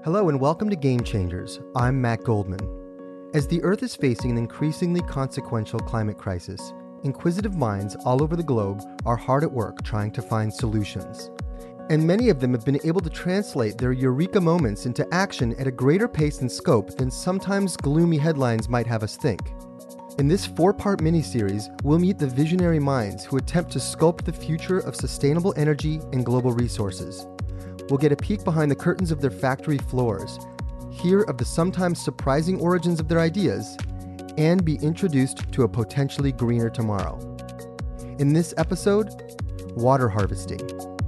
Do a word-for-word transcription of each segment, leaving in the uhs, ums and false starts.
Hello and welcome to Game Changers. I'm Matt Goldman. As the Earth is facing an increasingly consequential climate crisis, inquisitive minds all over the globe are hard at work trying to find solutions. And many of them have been able to translate their eureka moments into action at a greater pace and scope than sometimes gloomy headlines might have us think. In this four-part miniseries, we'll meet the visionary minds who attempt to sculpt the future of sustainable energy and global resources. We'll get a peek behind the curtains of their factory floors, hear of the sometimes surprising origins of their ideas, and be introduced to a potentially greener tomorrow. In this episode, water harvesting.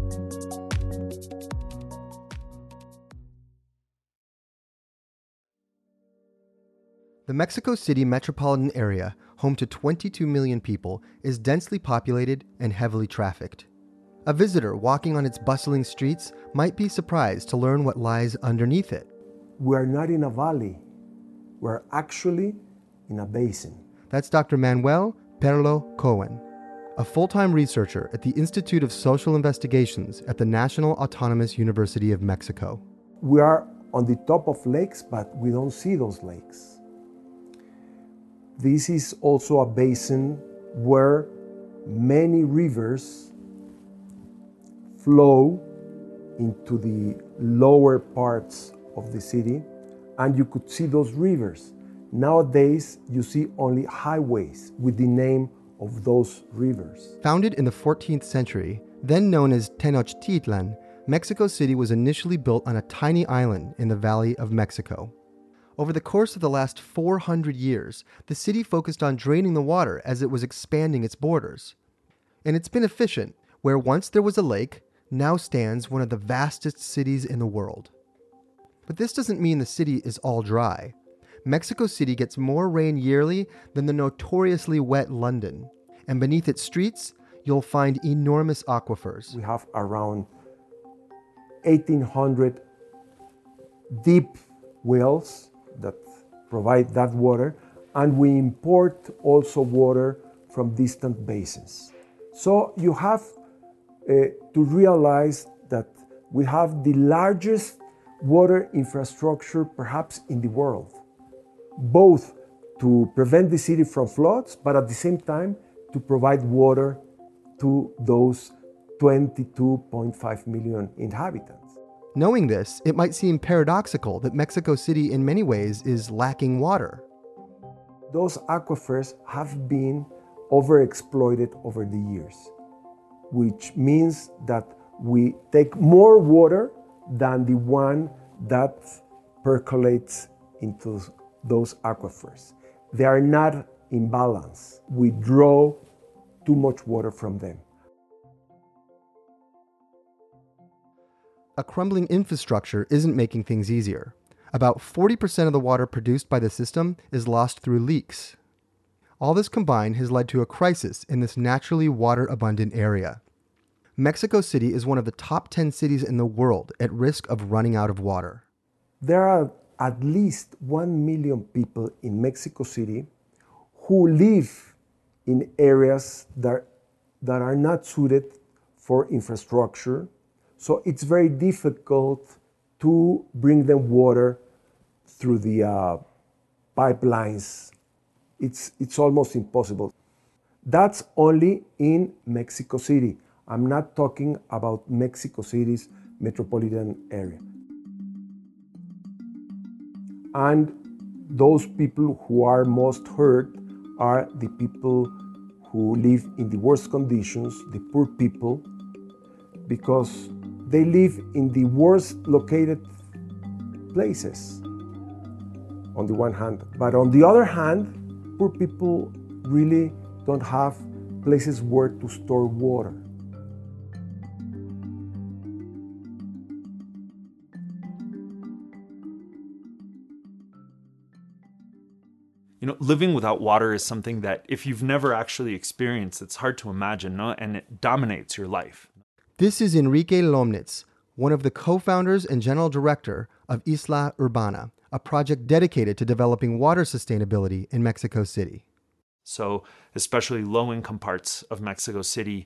The Mexico City metropolitan area, home to twenty-two million people, is densely populated and heavily trafficked. A visitor walking on its bustling streets might be surprised to learn what lies underneath it. We are not in a valley. We're actually in a basin. That's Doctor Manuel Perlo Cohen, a full-time researcher at the Institute of Social Investigations at the National Autonomous University of Mexico. We are on the top of lakes, but we don't see those lakes. This is also a basin where many rivers flow into the lower parts of the city, and you could see those rivers. Nowadays, you see only highways with the name of those rivers. Founded in the fourteenth century, then known as Tenochtitlan, Mexico City was initially built on a tiny island in the Valley of Mexico. Over the course of the last four hundred years, the city focused on draining the water as it was expanding its borders. And it's been efficient, where once there was a lake, now stands one of the vastest cities in the world. But this doesn't mean the city is all dry. Mexico City gets more rain yearly than the notoriously wet London. And beneath its streets, you'll find enormous aquifers. We have around eighteen hundred deep wells that provide that water, and we import also water from distant basins. So you have uh, to realize that we have the largest water infrastructure perhaps in the world, both to prevent the city from floods, but at the same time to provide water to those twenty-two point five million inhabitants. Knowing this, it might seem paradoxical that Mexico City in many ways is lacking water. Those aquifers have been overexploited over the years, which means that we take more water than the one that percolates into those aquifers. They are not in balance. We draw too much water from them. A crumbling infrastructure isn't making things easier. About forty percent of the water produced by the system is lost through leaks. All this combined has led to a crisis in this naturally water-abundant area. Mexico City is one of the top ten cities in the world at risk of running out of water. There are at least one million people in Mexico City who live in areas that, that are not suited for infrastructure. So it's very difficult to bring them water through the uh, pipelines. It's, it's almost impossible. That's only in Mexico City. I'm not talking about Mexico City's metropolitan area. And those people who are most hurt are the people who live in the worst conditions, the poor people, because they live in the worst located places, on the one hand. But on the other hand, poor people really don't have places where to store water. You know, living without water is something that if you've never actually experienced, it's hard to imagine, no? And it dominates your life. This is Enrique Lomnitz, one of the co-founders and general director of Isla Urbana, a project dedicated to developing water sustainability in Mexico City. So especially low-income parts of Mexico City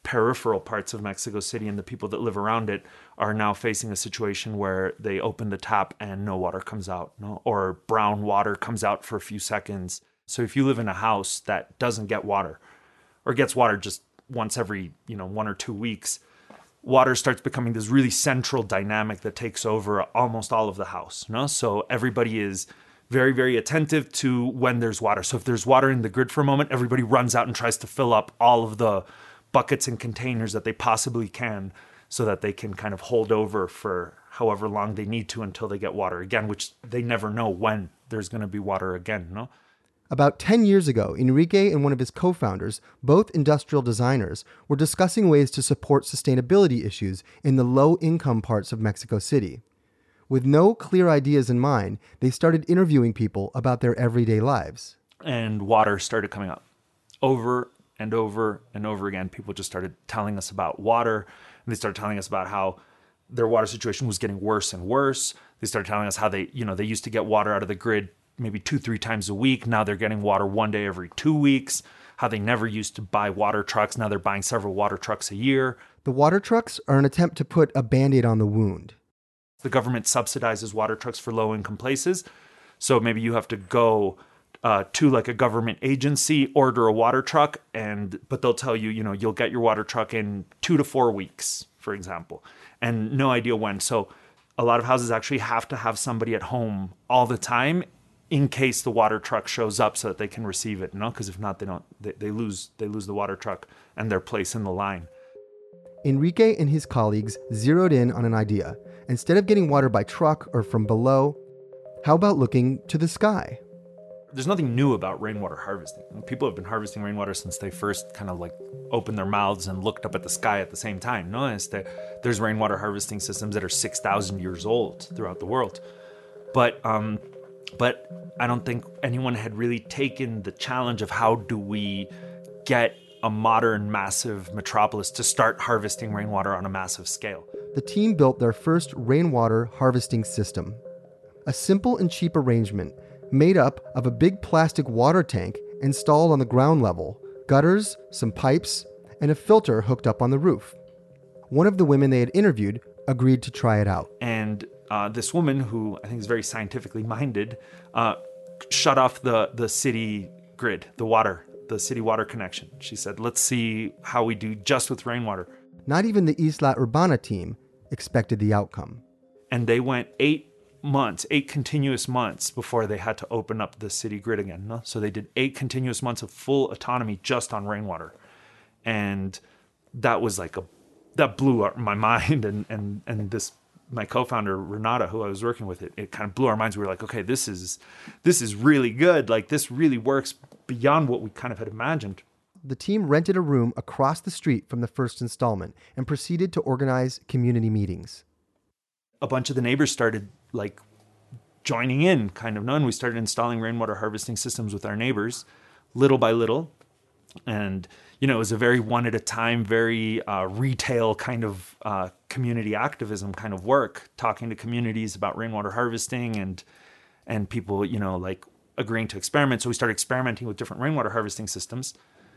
peripheral parts of Mexico City, and the people that live around it are now facing a situation where they open the tap and no water comes out, no? Or brown water comes out for a few seconds. So if you live in a house that doesn't get water, or gets water just once every, you know, one or two weeks, water starts becoming this really central dynamic that takes over almost all of the house, no? So everybody is very, very attentive to when there's water. So if there's water in the grid for a moment, everybody runs out and tries to fill up all of the buckets and containers that they possibly can so that they can kind of hold over for however long they need to until they get water again, which they never know when there's going to be water again, no? About ten years ago, Enrique and one of his co-founders, both industrial designers, were discussing ways to support sustainability issues in the low-income parts of Mexico City. With no clear ideas in mind, they started interviewing people about their everyday lives. And water started coming up over and over and over again. People just started telling us about water, and they started telling us about how their water situation was getting worse and worse. They started telling us how they, you know, they used to get water out of the grid maybe two, three times a week. Now they're getting water one day every two weeks. How they never used to buy water trucks. Now they're buying several water trucks a year. The water trucks are an attempt to put a Band-Aid on the wound. The government subsidizes water trucks for low-income places. So maybe you have to go uh, to like a government agency, order a water truck, and but they'll tell you, you know, you'll get your water truck in two to four weeks, for example, and no idea when. So a lot of houses actually have to have somebody at home all the time in case the water truck shows up so that they can receive it, no? Because if not, they don't. They, they lose. They lose the water truck and their place in the line. Enrique and his colleagues zeroed in on an idea. Instead of getting water by truck or from below, how about looking to the sky? There's nothing new about rainwater harvesting. People have been harvesting rainwater since they first kind of like opened their mouths and looked up at the sky at the same time. No, it's that there's rainwater harvesting systems that are six thousand years old throughout the world. But um, but I don't think anyone had really taken the challenge of how do we get a modern, massive metropolis to start harvesting rainwater on a massive scale. The team built their first rainwater harvesting system. A simple and cheap arrangement made up of a big plastic water tank installed on the ground level, gutters, some pipes, and a filter hooked up on the roof. One of the women they had interviewed agreed to try it out. And uh, this woman, who I think is very scientifically minded, uh, shut off the, the city grid, the water, the city water connection. She said, let's see how we do just with rainwater. Not even the Isla Urbana team expected the outcome. And they went eight months, eight continuous months before they had to open up the city grid again. No? So they did eight continuous months of full autonomy just on rainwater. And that was like a, that blew my mind. And, and, and this, my co-founder, Renata, who I was working with, it, it kind of blew our minds. We were like, okay, this is, this is really good. Like this really works beyond what we kind of had imagined. The team rented a room across the street from the first installment and proceeded to organize community meetings. A bunch of the neighbors started like joining in, kind of, no? And we started installing rainwater harvesting systems with our neighbors, little by little. And, you know, it was a very one at a time, very uh, retail kind of uh, community activism kind of work, talking to communities about rainwater harvesting and and people, you know, like agreeing to experiment. So we started experimenting with different rainwater harvesting systems.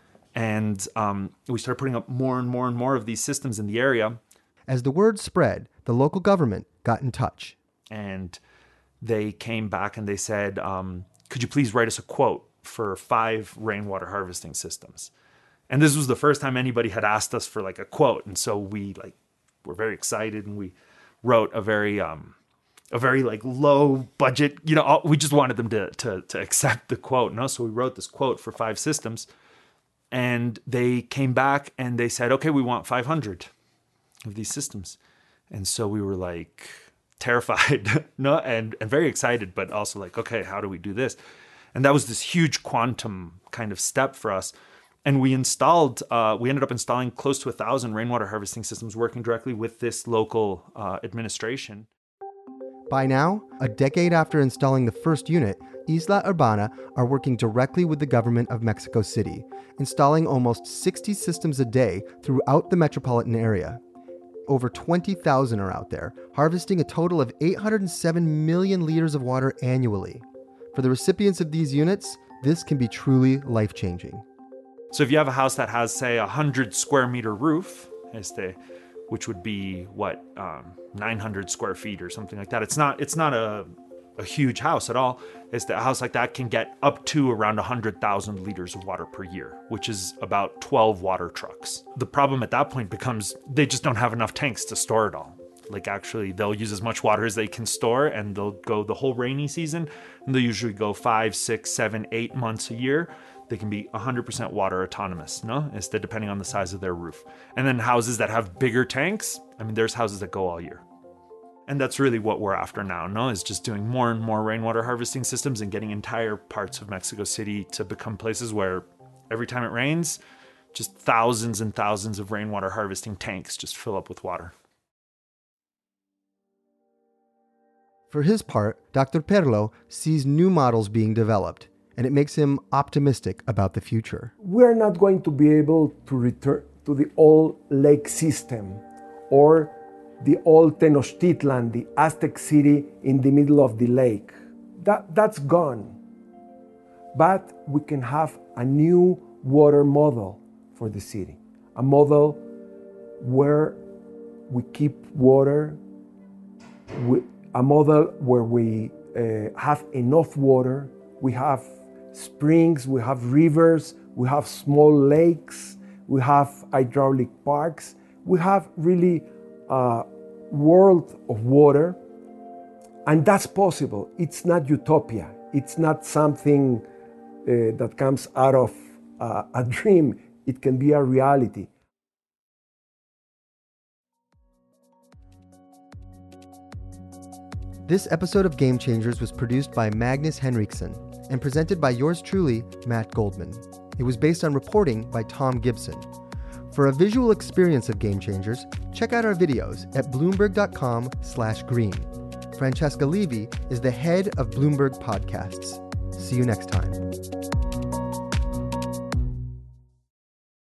And um, we started putting up more and more and more of these systems in the area. As the word spread, the local government got in touch. And they came back and they said, um, could you please write us a quote for five rainwater harvesting systems? And this was the first time anybody had asked us for like a quote. And so we like were very excited and we wrote a very, um, a very like low budget, you know, we just wanted them to, to, to accept the quote. No? So we wrote this quote for five systems. And they came back and they said, okay, we want five hundred of these systems. And so we were like terrified, no, and, and very excited, but also like, okay, how do we do this? And that was this huge quantum kind of step for us. And we installed, uh, we ended up installing close to a thousand rainwater harvesting systems working directly with this local uh, administration. By now, a decade after installing the first unit, Isla Urbana are working directly with the government of Mexico City, installing almost sixty systems a day throughout the metropolitan area. Over twenty thousand are out there, harvesting a total of eight hundred seven million liters of water annually. For the recipients of these units, this can be truly life-changing. So if you have a house that has, say, a hundred square meter roof, este, which would be what, um, nine hundred square feet or something like that. It's not, it's not a, a huge house at all. It's the house like that can get up to around one hundred thousand liters of water per year, which is about twelve water trucks. The problem at that point becomes they just don't have enough tanks to store it all. Like actually they'll use as much water as they can store, and they'll go the whole rainy season, and they'll usually go five, six, seven, eight months a year. They can be one hundred percent water autonomous, no? It's the, depending on the size of their roof. And then houses that have bigger tanks, I mean, there's houses that go all year. And that's really what we're after now, no? Is just doing more and more rainwater harvesting systems and getting entire parts of Mexico City to become places where every time it rains, just thousands and thousands of rainwater harvesting tanks just fill up with water. For his part, Doctor Perlo sees new models being developed, and it makes him optimistic about the future. We're not going to be able to return to the old lake system or the old Tenochtitlan, the Aztec city in the middle of the lake. That, that's gone. But we can have a new water model for the city, a model where we keep water, we, a model where we uh, have enough water, we have springs, we have rivers, we have small lakes, we have hydraulic parks, we have really a world of water, and that's possible. It's not utopia. It's not something uh, that comes out of uh, a dream. It can be a reality. This episode of Game Changers was produced by Magnus Henriksen and presented by yours truly, Matt Goldman. It was based on reporting by Tom Gibson. For a visual experience of Game Changers, check out our videos at bloomberg.com slash green. Francesca Levy is the head of Bloomberg Podcasts. See you next time.